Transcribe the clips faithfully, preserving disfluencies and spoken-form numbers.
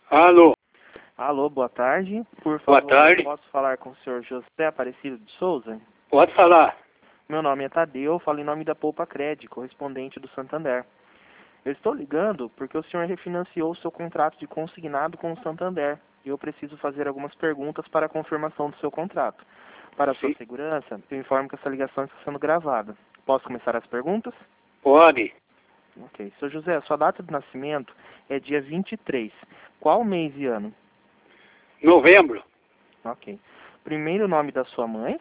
Alô, Alô, boa tarde. Por boa favor, tarde. posso falar com o senhor José Aparecido de Souza? Pode falar. Meu nome é Tadeu, eu falo em nome da Poupa Cred, correspondente do Santander. Eu estou ligando porque o senhor refinanciou o seu contrato de consignado com o Santander e eu preciso fazer algumas perguntas para a confirmação do seu contrato. Para a sua Sim. segurança, eu informo que essa ligação está sendo gravada. Posso começar as perguntas? Pode. Ok. Senhor José, a sua data de nascimento é dia vinte e três. Qual mês e ano? Novembro. Ok. Primeiro nome da sua mãe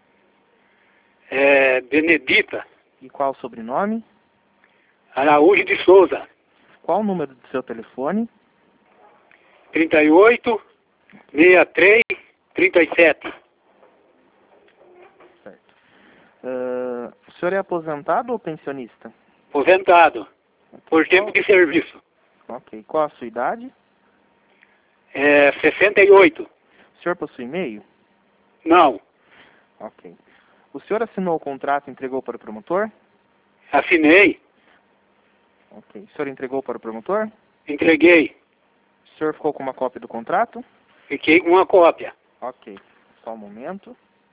É Benedita e qual o sobrenome? Araújo de Souza. Qual o número do seu telefone? trinta e oito, sessenta e três, trinta e sete. Certo. Uh, o senhor é aposentado ou pensionista? Aposentado. Por Qual- tempo de serviço. Ok. Qual a sua idade? É sessenta e oito. O senhor possui e-mail? Não. Ok. O senhor assinou o contrato e entregou para o promotor? Assinei. Ok. O senhor entregou para o promotor? Entreguei. O senhor ficou com uma cópia do contrato? Fiquei com uma cópia. Ok. Só um momento.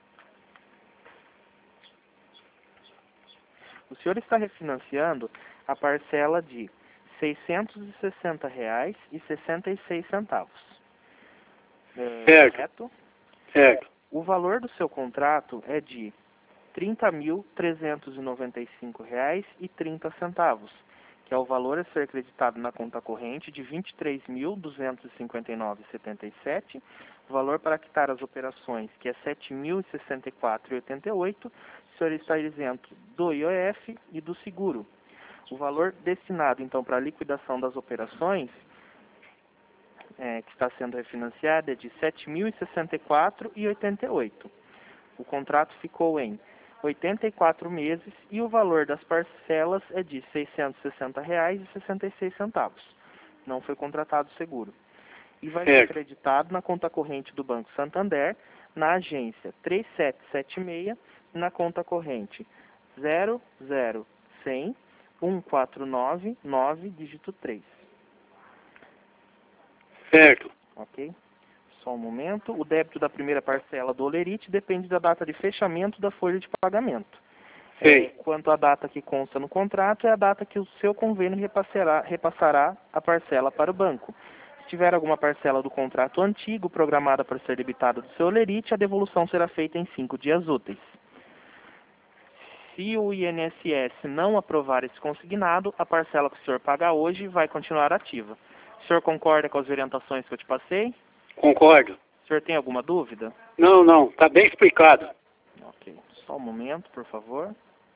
O senhor está refinanciando a parcela de seiscentos e sessenta reais e sessenta e seis centavos. É, Certo. correto? Certo. O valor do seu contrato é de trinta mil trezentos e noventa e cinco reais e trinta centavos, que é o valor a ser acreditado na conta corrente de vinte e três mil duzentos e cinquenta e nove reais e setenta e sete centavos, o valor para quitar as operações, que é sete mil e sessenta e quatro reais e oitenta e oito centavos, o senhor está isento do I O F e do seguro. O valor destinado, então, para a liquidação das operações, é, que está sendo refinanciada, é de sete mil e sessenta e quatro reais e oitenta e oito centavos. O contrato ficou em oitenta e quatro meses e o valor das parcelas é de seiscentos e sessenta reais e sessenta e seis centavos. Não foi contratado seguro. E vai ser Certo. acreditado na conta corrente do Banco Santander, na agência três sete sete seis, na conta corrente zero zero cem, um quatro nove nove, dígito três. Certo. Ok? Só um momento. O débito da primeira parcela do Olerite depende da data de fechamento da folha de pagamento. Sei. É, quanto à data que consta no contrato, é a data que o seu convênio repassará, repassará a parcela para o banco. Se tiver alguma parcela do contrato antigo programada para ser debitada do seu Olerite, a devolução será feita em cinco dias úteis. Se o I N S S não aprovar esse consignado, a parcela que o senhor paga hoje vai continuar ativa. O senhor concorda com as orientações que eu te passei? Concordo. O senhor tem alguma dúvida? Não, não. Tá bem explicado. Ok. Só um momento, por favor.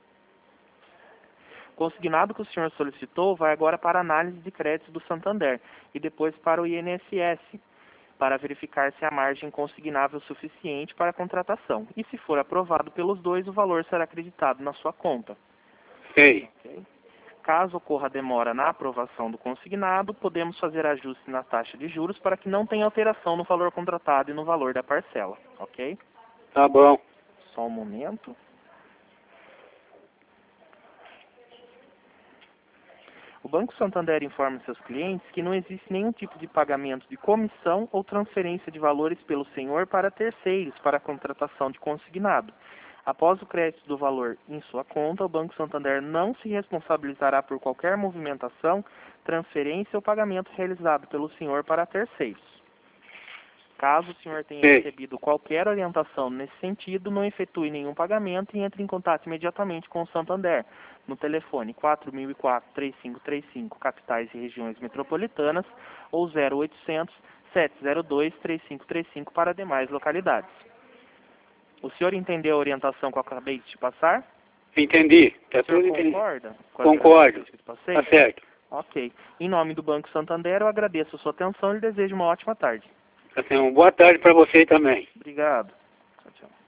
O consignado que o senhor solicitou vai agora para a análise de créditos do Santander e depois para o I N S S, para verificar se a margem consignável suficiente para a contratação. E se for aprovado pelos dois, o valor será acreditado na sua conta. Sei. Ok? Caso ocorra demora na aprovação do consignado, podemos fazer ajuste na taxa de juros para que não tenha alteração no valor contratado e no valor da parcela. Ok? Tá bom. Só um momento. O Banco Santander informa seus clientes que não existe nenhum tipo de pagamento de comissão ou transferência de valores pelo senhor para terceiros para a contratação de consignado. Após o crédito do valor em sua conta, o Banco Santander não se responsabilizará por qualquer movimentação, transferência ou pagamento realizado pelo senhor para terceiros. Caso o senhor tenha Sei. recebido qualquer orientação nesse sentido, não efetue nenhum pagamento e entre em contato imediatamente com o Santander, no telefone quatro mil e quatro, três cinco três cinco, capitais e regiões metropolitanas, ou zero oitocentos, sete zero dois, três cinco três cinco para demais localidades. O senhor entendeu a orientação que eu acabei de te passar? Entendi. Tá O senhor tudo entendido. concorda com as Concordo. orientações que eu te passei? Tá certo. Ok. Em nome do Banco Santander, eu agradeço a sua atenção e lhe desejo uma ótima tarde. Tá certo. Boa tarde para você também. Obrigado. Tchau, tchau.